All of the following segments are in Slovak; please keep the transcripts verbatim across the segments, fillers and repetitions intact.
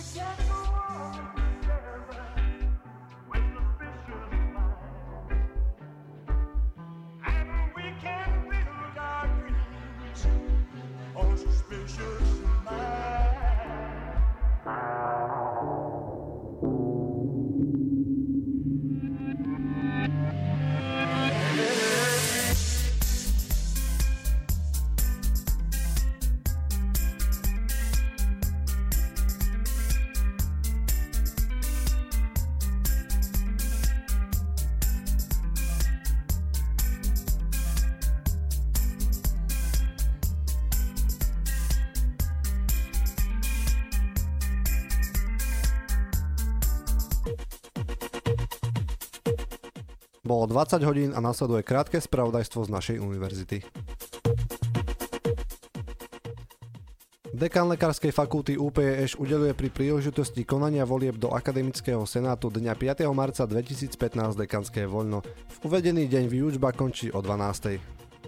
Bolo dvadsať hodín a nasleduje krátke spravodajstvo z našej univerzity. Dekan Lekárskej fakulty ú pé eš udeľuje pri príležitosti konania volieb do Akademického senátu dňa piateho marca dvetisícpätnásť dekanské voľno. V uvedený deň výučba končí o dvanástej.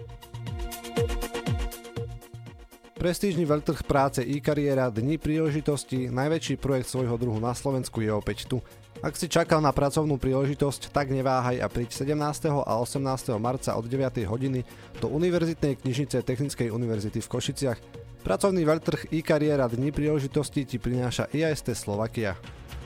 Prestížny veľtrh práce e-kariéra Dni príležitosti, najväčší projekt svojho druhu na Slovensku, je opäť tu. Ak si čakal na pracovnú príležitosť, tak neváhaj a príď sedemnásteho a osemnásteho marca od deviatej hodiny do Univerzitnej knižnice Technickej univerzity v Košiciach. Pracovný veľtrh e-kariéra Dni príležitosti ti prináša í á es té Slovakia.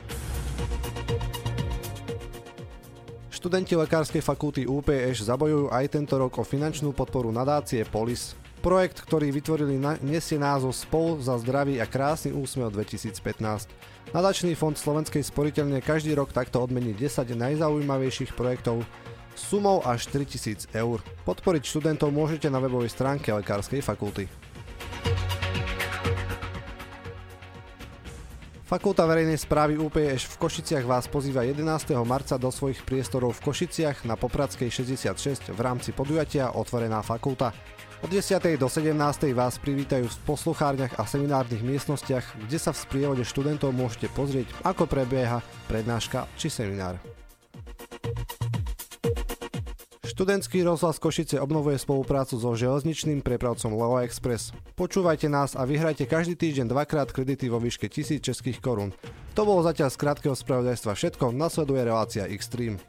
Študenti Lekárskej fakulty ú pé eš zabojujú aj tento rok o finančnú podporu nadácie Polis. Projekt, ktorý vytvorili, nesie názov Spolu za zdravý a krásny úsmev dvetisícpätnásť. Nadačný fond Slovenskej sporiteľne každý rok takto odmení desať najzaujímavejších projektov sumou až tritisíc eur. Podporiť študentov môžete na webovej stránke Lekárskej fakulty. Fakulta verejnej správy ú pé eš v Košiciach vás pozýva jedenásteho marca do svojich priestorov v Košiciach na Popradskej šesťdesiatšesť v rámci podujatia Otvorená fakulta. Od desiatej do sedemnástej vás privítajú v posluchárniach a seminárnych miestnostiach, kde sa v sprievode študentov môžete pozrieť, ako prebieha prednáška či seminár. Študentský rozhlas Košice obnovuje spoluprácu so železničným prepravcom Leo Express. Počúvajte nás a vyhrajte každý týždeň dvakrát kredity vo výške tisíc českých korún. To bolo zatiaľ z krátkeho spravodajstva všetko, nasleduje relácia Xtreme.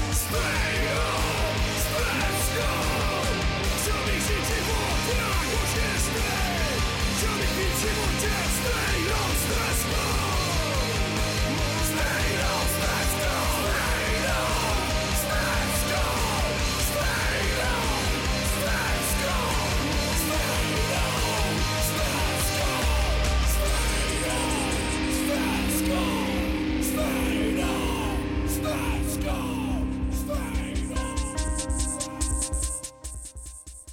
Stejnou stezkou, co bych si život, jak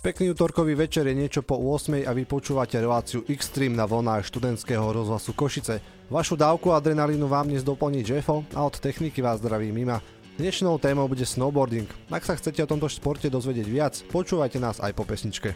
Pekný utorkový večer, je niečo po ôsmej a vy počúvate reláciu Extreme na vlnách študentského rozhlasu Košice. Vašu dávku adrenalínu vám dnes doplní Jeffo a od techniky vás zdraví Mima. Dnešnou témou bude snowboarding. Ak sa chcete o tomto športe dozvedieť viac, počúvajte nás aj po pesničke.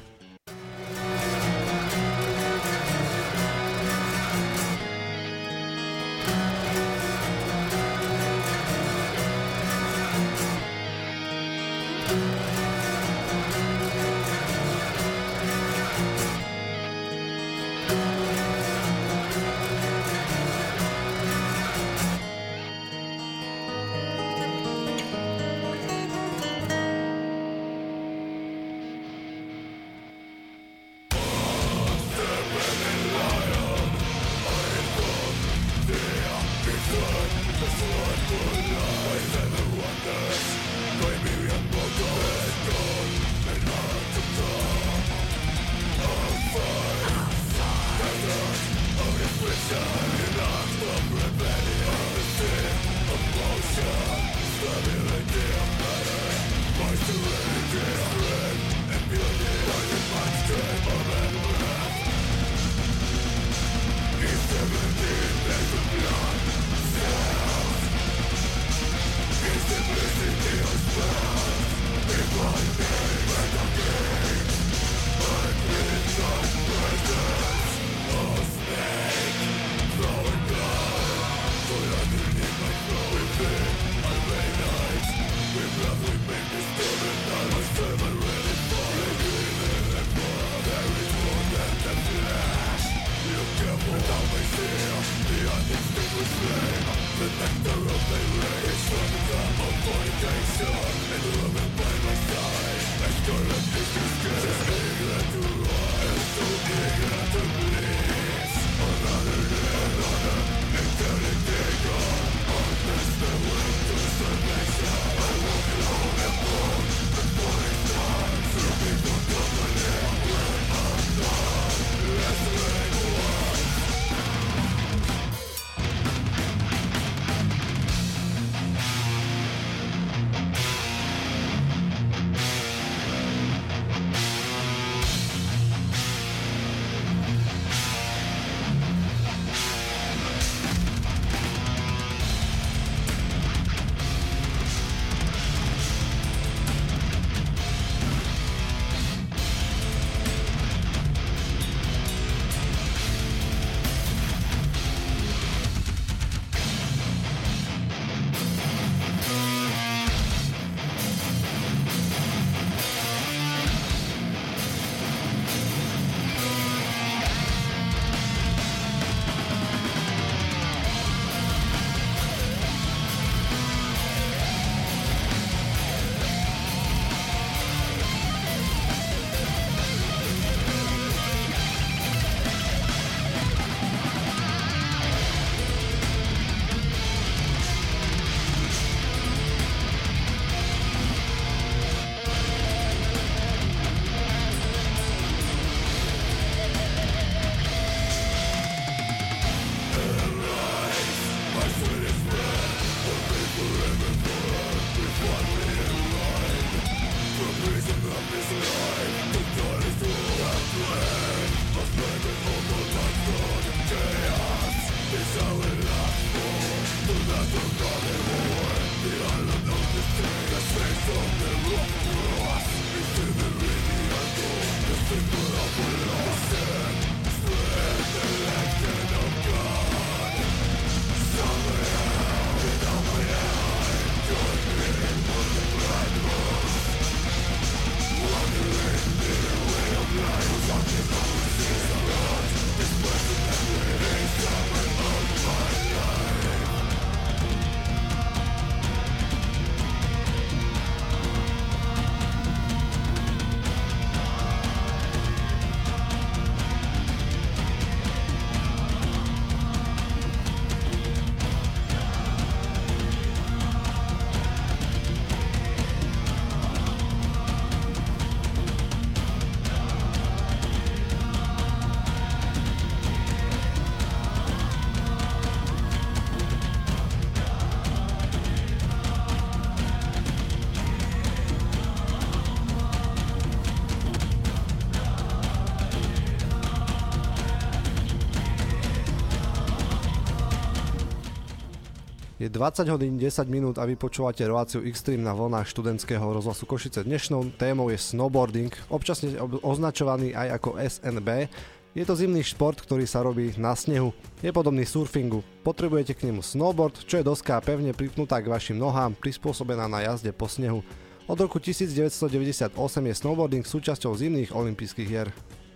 Je dvadsať hodín desať minút a vy počúvate reláciu Extreme na vlnách študentského rozhlasu Košice. Dnešnou témou je snowboarding, občasne označovaný aj ako es en bé. Je to zimný šport, ktorý sa robí na snehu. Je podobný surfingu. Potrebujete k nemu snowboard, čo je doska pevne pripnutá k vašim nohám, prispôsobená na jazde po snehu. Od roku devätnásťstodeväťdesiatosem je snowboarding súčasťou zimných olympijských hier.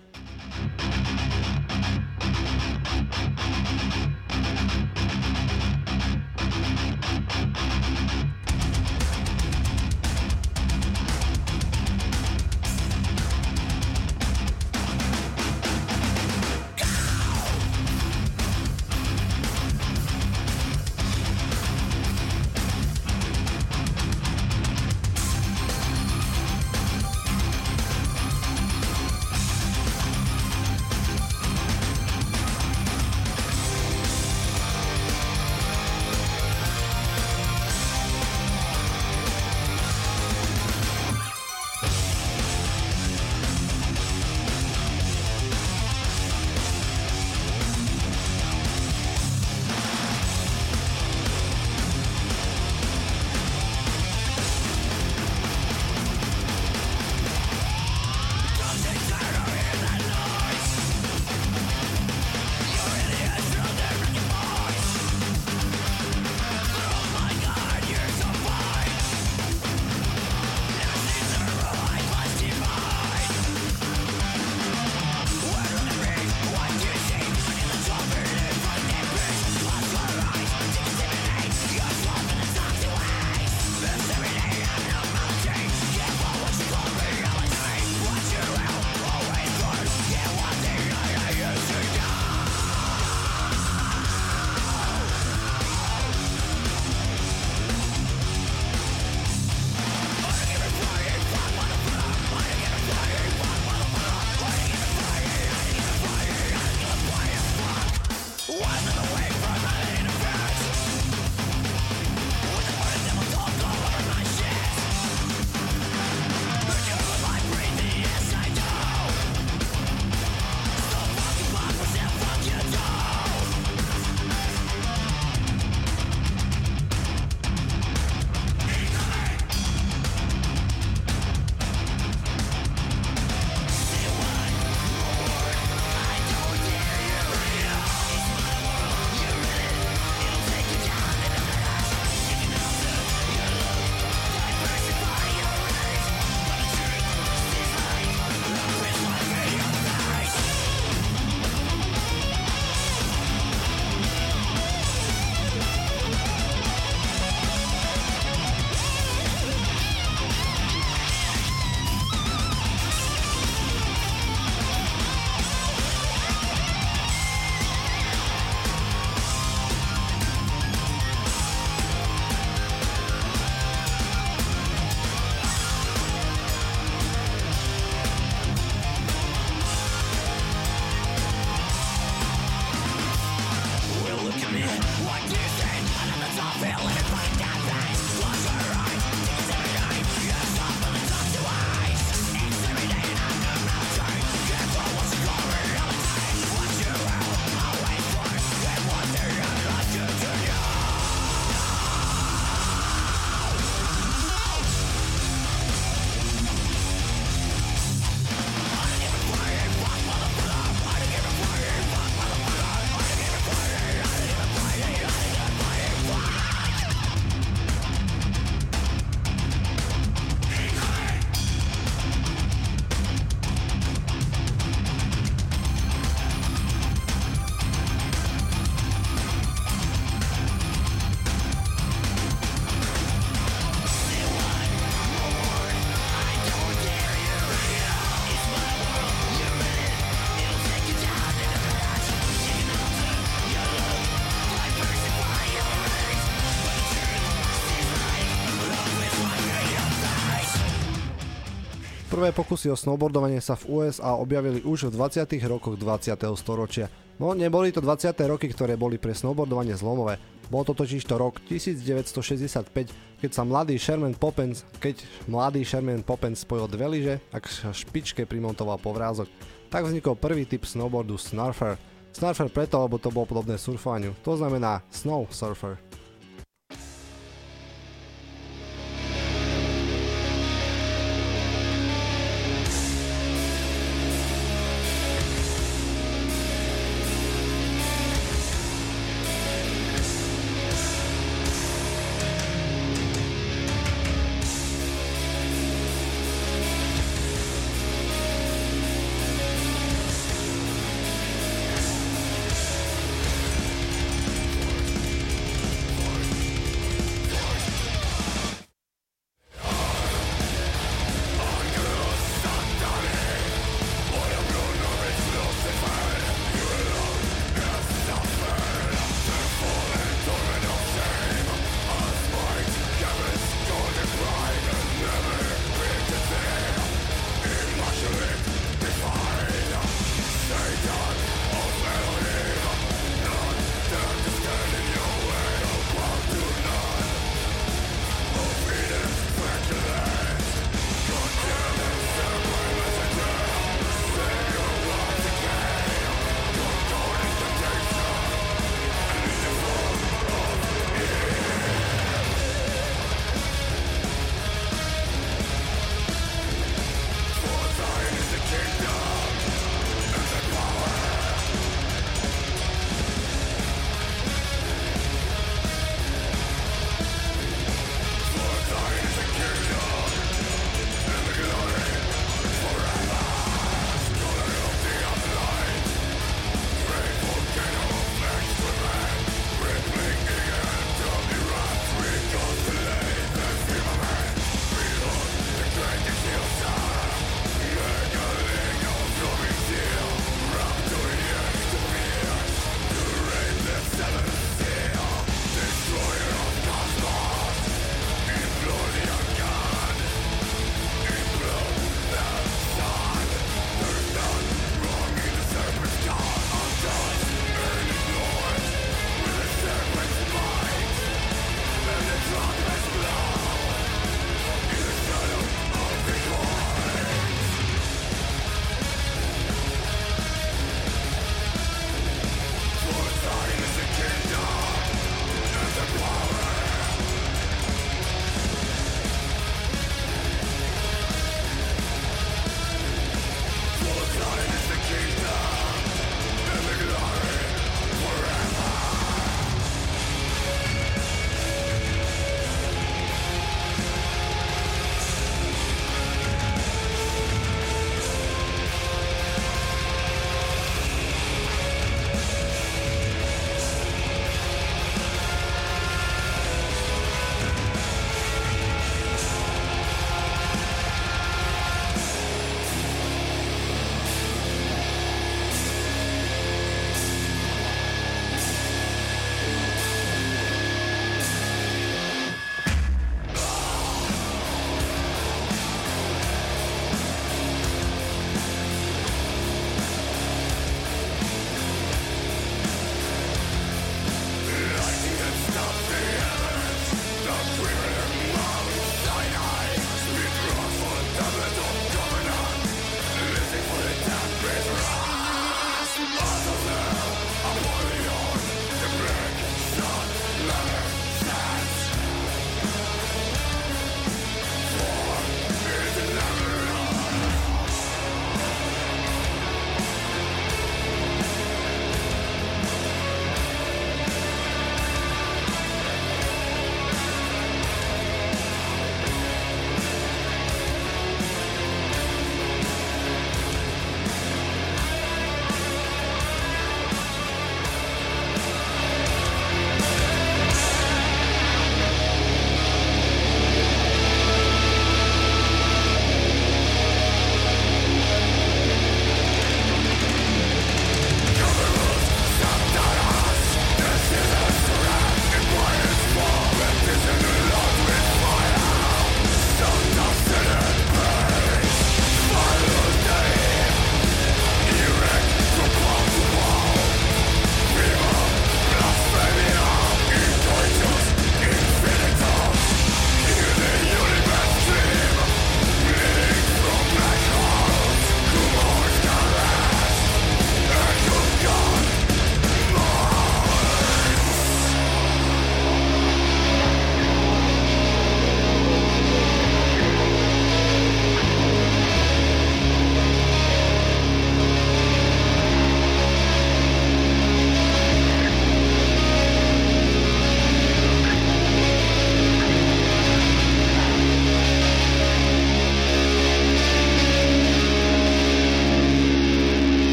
Prvé pokusy o snowboardovanie sa v ú es á objavili už v dvadsiatych rokoch dvadsiateho storočia. No neboli to dvadsiate roky, ktoré boli pre snowboardovanie zlomové. Bol to totiž to rok devätnásťstošesťdesiatpäť, keď sa mladý Sherman Poppens, keď mladý Sherman Poppens spojil dve lyže a k špičke primontoval povrázok. Tak vznikol prvý typ snowboardu Snurfer. Snurfer preto, lebo to bolo podobné surfovaniu, to znamená snow surfer.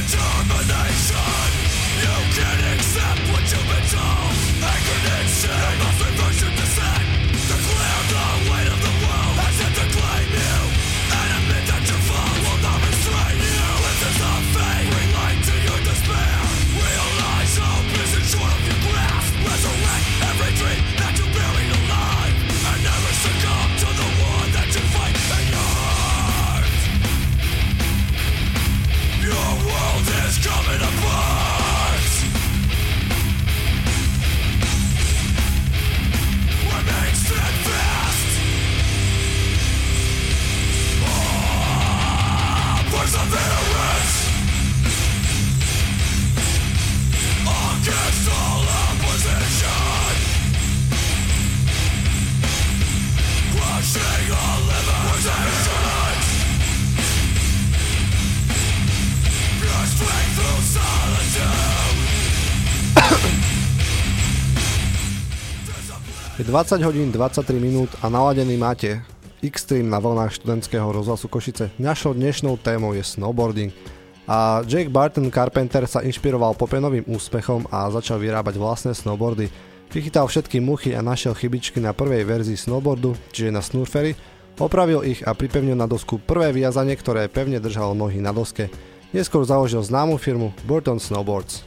Je dvadsať hodín dvadsaťtri minút a naladený máte Xtreme na vlnách študentského rozhlasu Košice. Našou dnešnou témou je snowboarding. A Jake Barton Carpenter sa inšpiroval popenovým úspechom a začal vyrábať vlastné snowboardy. Vychytal všetky muchy a našiel chybičky na prvej verzii snowboardu, čiže na snurfery, opravil ich a pripevnil na dosku prvé viazanie, ktoré pevne držalo nohy na doske. Neskôr založil známu firmu Burton Snowboards.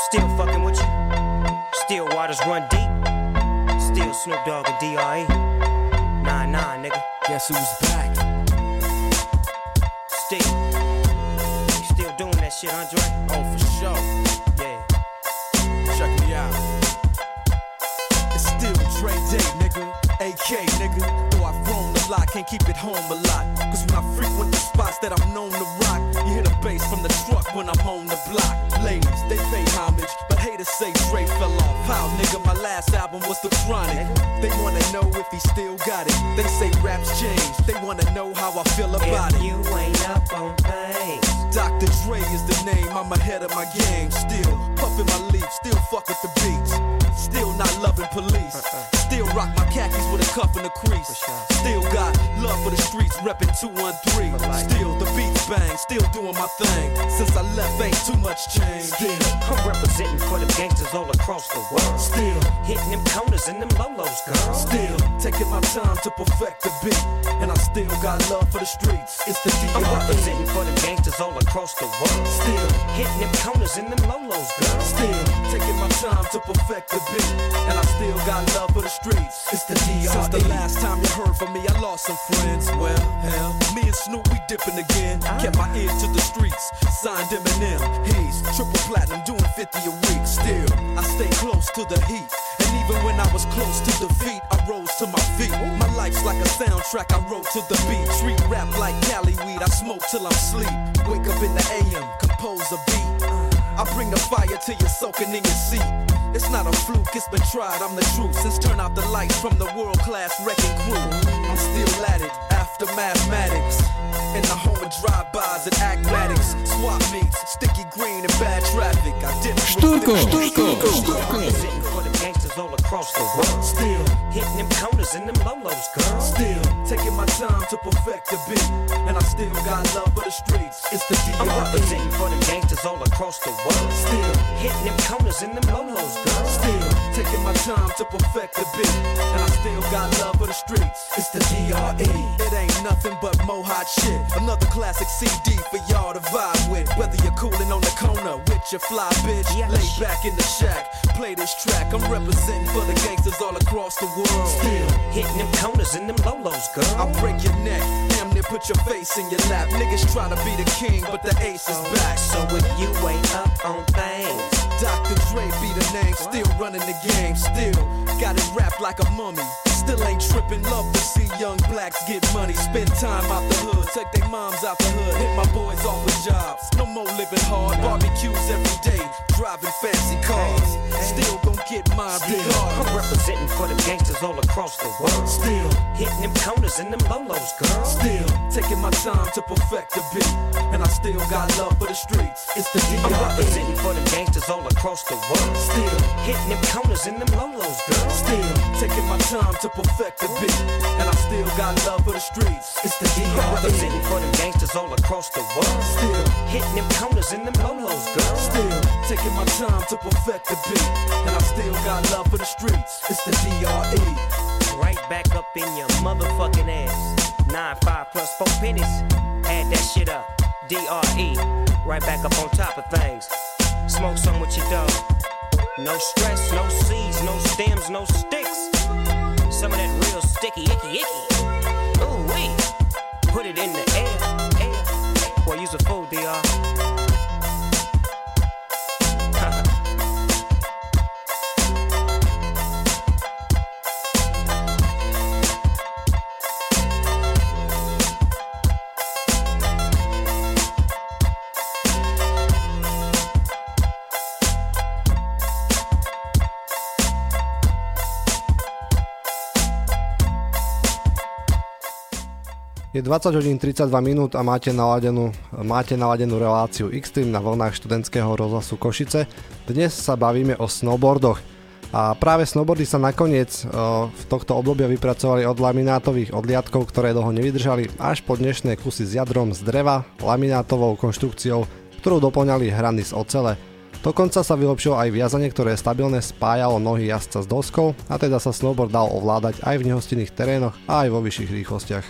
Still fucking with you. Still waters run deep. Still Snoop Dogg and D R E. Nah, nah, nigga. Guess who's back? Still. You still doing that shit, Andre? Oh, for sure. Yeah. Check me out. It's still Dre Day, nigga. A K, nigga. Though I've grown a lot, can't keep it home a lot. Cause when I frequent the spots that I'm known to rock, you hear the bass from the truck when I'm on the block. Ladies, they pay homage, but haters say Dre fell off. How, nigga, my last album was The Chronic. They wanna know if he still got it. They say raps changed, they wanna know how I feel about if it. You ain't up on things. Doctor Dre is the name, I'm ahead of my game. Still puffin' my leaf, still fuck with the beats. Still not loving police. Still rock my khakis with a cuff and a crease. Still got love for the streets, reppin' two one three. Still the beats bang, still doing my thing. Since I left, ain't too much change. Still, I'm representing for them gangsters all across the world. Still hitting them corners and them lolos, girl. Still taking my time to perfect the beat, and I still got love for the streets. It's the D R E. I'm representing for them gangsters all across the world. Still hitting them corners and them lolos, girl. Still taking my time to perfect the beat, and I still got love for the streets. It's the D R E. Since the last time you heard from me, I lost some friends. Well, hell, me and Snoop, we dipping again. Kept my ear to the streets, signed Eminem. He's triple platinum, doing fifty a week. Still, I stay close to the heat. And even when I was close to defeat, I rose to my feet. My life's like a soundtrack, I wrote to the beat. Treat rap like Cali weed, I smoke till I'm sleep. Wake up in the A M, compose a beat. I bring the fire till you're soaking in your seat. It's not a fluke, it's been tried, I'm the truth. Since turn out the lights from the world-class wrecking crew, I'm still at it, after mathematics. In the home of drive-bys and acmatics. Swap meets, sticky green and bad traffic. I didn't Штурко, штурко, штурко. Sitting for the gangsters all across the world. Still hitting them corners and them lolos, girl. Still taking my time to perfect the beat, and I still got love for the streets. It's the D R E. I'm representing for them gangsters all across the world. Still hitting them corners and them lolos, girl. Still taking my time to perfect the beat, and I still got love for the streets. It's the D R E. It ain't nothing but mo hot shit. Another classic C D for y'all to vibe with. Whether you're coolin' on the corner with your fly bitch, yes. Lay back in the shack, play this track. I'm representing for the gangsters all across the world. Still hitting them corners and them lolos, girl. I'll break your neck, damn near put your face in your lap. Niggas try to be the king, but the ace is back. So if you ain't up on things, Doctor Dre be the name, still running the game. Still got it wrapped like a mummy. Still ain't trippin', love to see young blacks get money. Spend time out the hood, take their moms out the hood. Hit my boys off with jobs, no more living hard. Barbecues every day, driving fancy cars. Still gon' get mine regardless. I'm representing for the gangsters all across the world. Still hitting them corners and them lolos, girl. Still taking my time to perfect the beat, and I still got love for the streets. It's the D R E. I'm representing for the gangsters all across the world. Still hitting them corners and them lolos, girl. Still taking my time to perfect the beat, and I still got love for the streets. It's the D R E. I'm representing for them gangsters all across the world. Still hitting them corners and them lolos, girl. Still taking my time to perfect the beat, and I still got love for the streets. It's the D R E. Right back up in your motherfucking ass. Nine five plus four pennies. Add that shit up. D R E. Right back up on top of things. Smoke some with your dog. No stress, no seeds, no stems, no sticks. Some of that real sticky, icky, icky. Ooh wee. Put it in the air, air. Boy, use a fool, D R. Je dvadsať hodín tridsaťdva minút a máte naladenú, máte naladenú reláciu X-Stream na vlnách študentského rozhlasu Košice. Dnes sa bavíme o snowboardoch. A práve snowboardy sa nakoniec uh, v tohto obdobia vypracovali od laminátových odliadkov, ktoré dlho nevydržali, až po dnešné kusy s jadrom z dreva, laminátovou konštrukciou, ktorú doplňali hrany z ocele. Dokonca sa vylepšilo aj viazanie, ktoré stabilne spájalo nohy jazdca s doskou, a teda sa snowboard dal ovládať aj v nehostinných terénoch a aj vo vyšších rýchlostiach.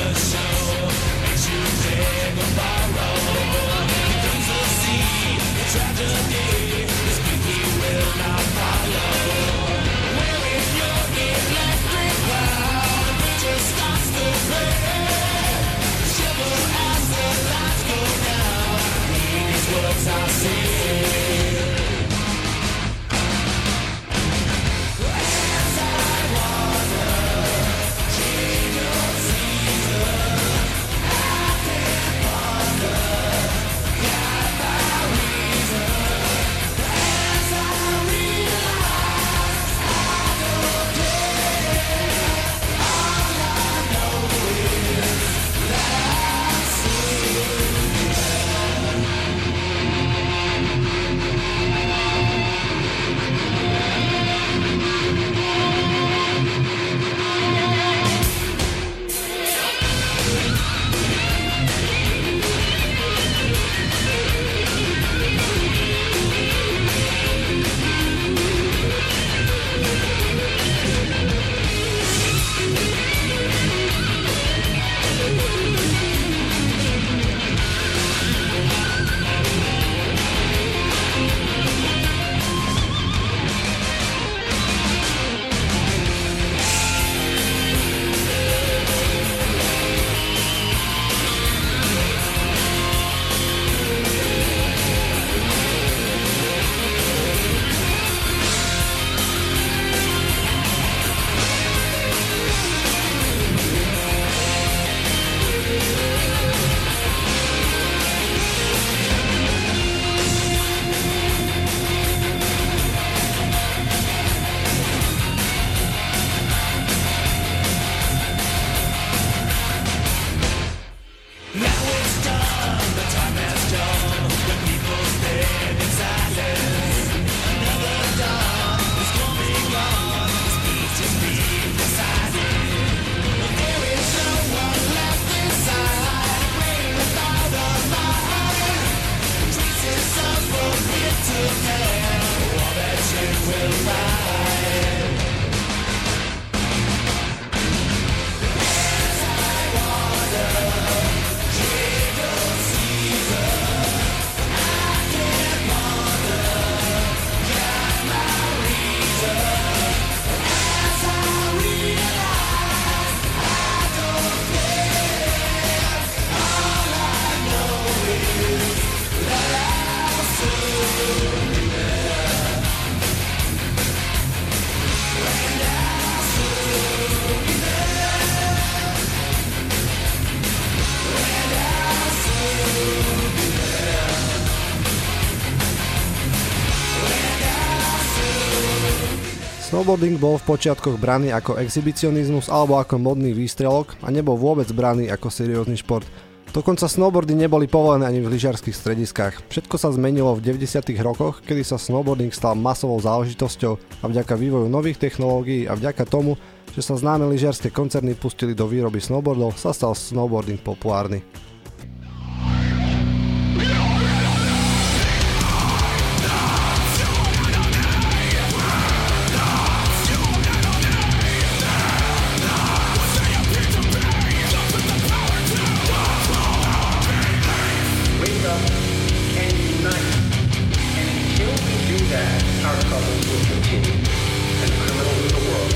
Snowboarding bol v počiatkoch braný ako exhibicionizmus alebo ako modný výstrelok a nebol vôbec braný ako seriózny šport. Dokonca snowboardy neboli povolené ani v lyžiarskych strediskách. Všetko sa zmenilo v deväťdesiatych rokoch, kedy sa snowboarding stal masovou záležitosťou a vďaka vývoju nových technológií a vďaka tomu, že sa známe lyžiarske koncerny pustili do výroby snowboardov, sa stal snowboarding populárny.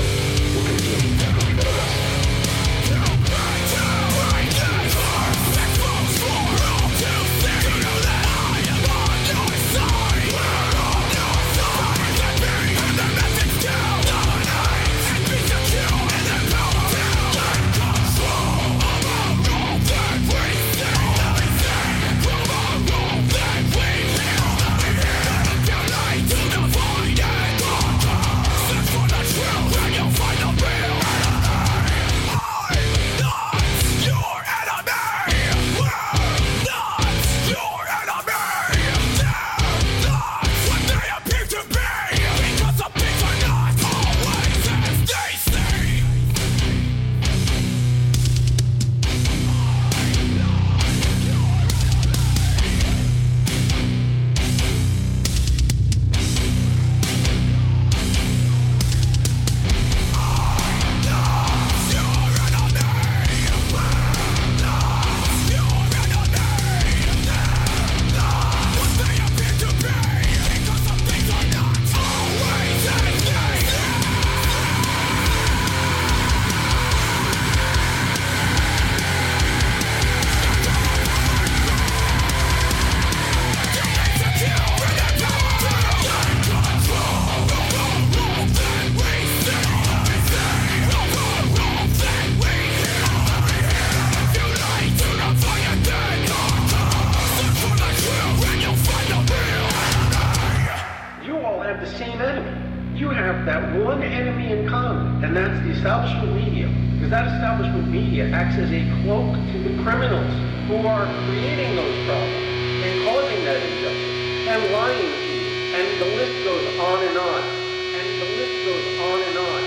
Back establishment media, because that establishment media acts as a cloak to the criminals who are creating those problems and causing that injustice and lying to you. And the list goes on and on. And the list goes on and on.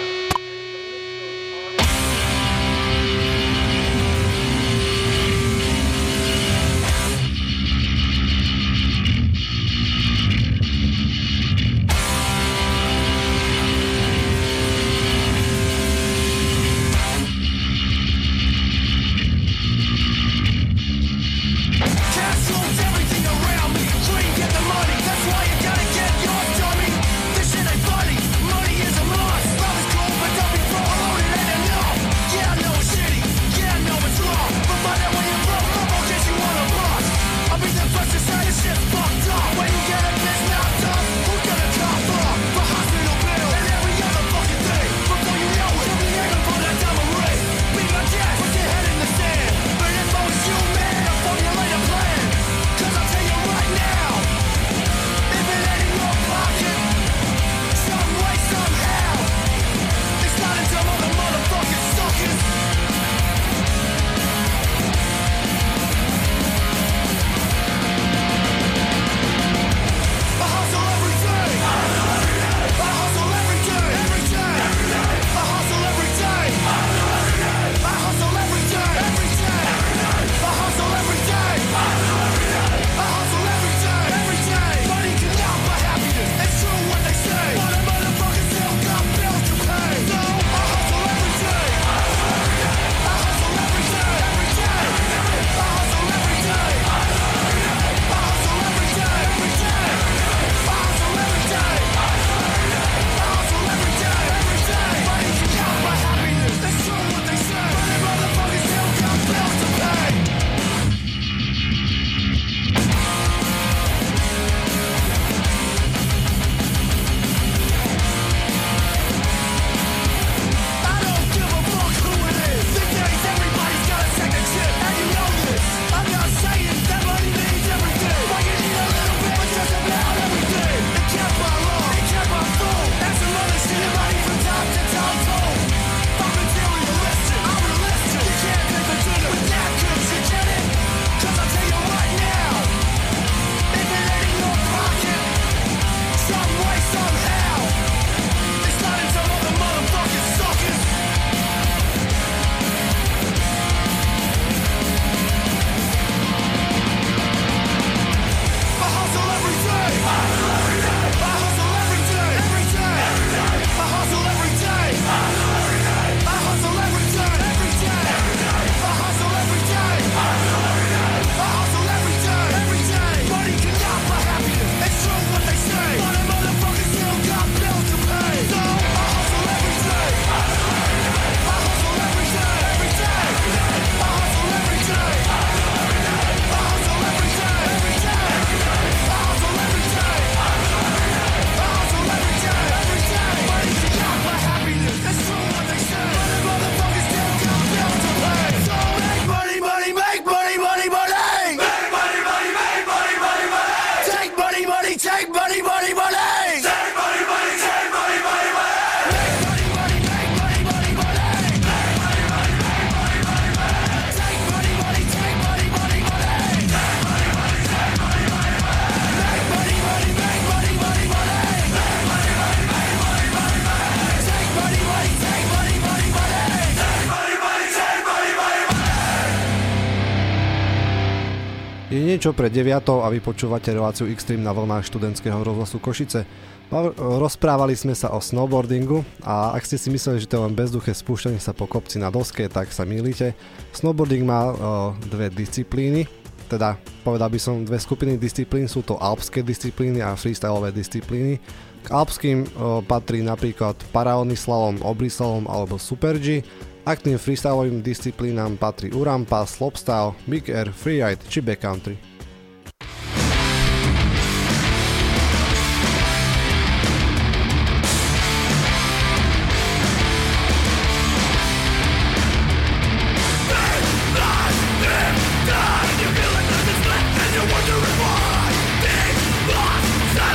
Je niečo pre deviatou a vy počúvate reláciu Extreme na vlnách študentského rozhlasu Košice. Rozprávali sme sa o snowboardingu a ak ste si mysleli, že to je len bezduché spúšťanie sa po kopci na doske, tak sa mýlite. Snowboarding má o, dve disciplíny, teda povedal by som dve skupiny disciplín, sú to alpské disciplíny a freestyleové disciplíny. K alpským o, patrí napríklad paralelný slalom, obrý slalom alebo super G. A k tým freestylovým disciplínám patrí urampa, slopestyle, big air, freeride či backcountry.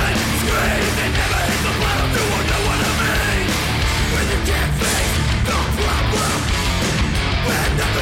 Don't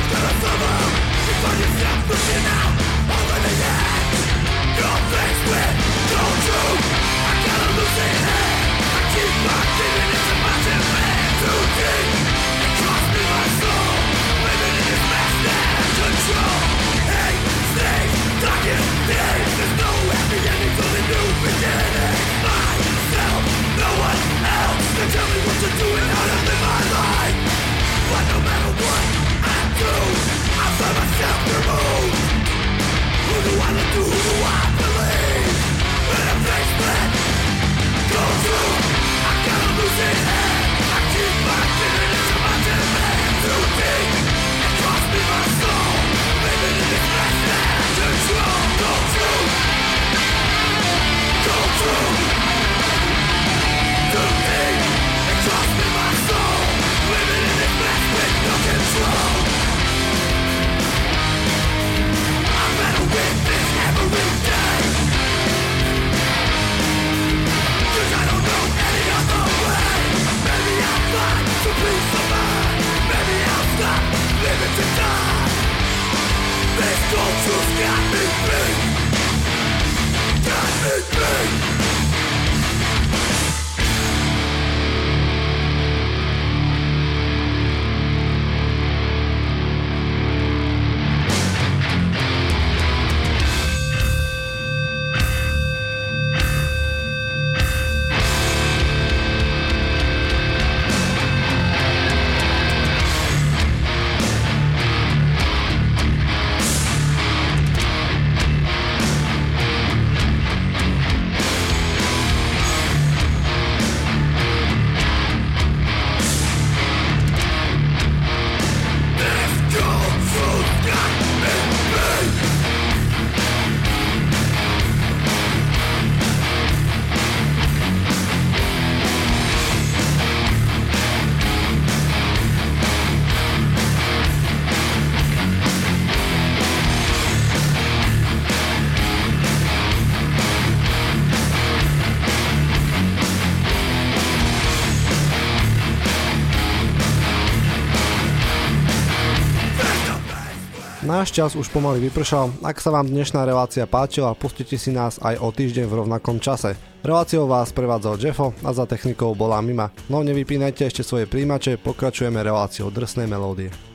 Náš čas už pomaly vypršal, ak sa vám dnešná relácia páčila, pustite si nás aj o týždeň v rovnakom čase. Reláciou vás prevádzal Jeffo a za technikou bola Mima. No nevypínajte ešte svoje príjimače, pokračujeme reláciou Drsnej melódie.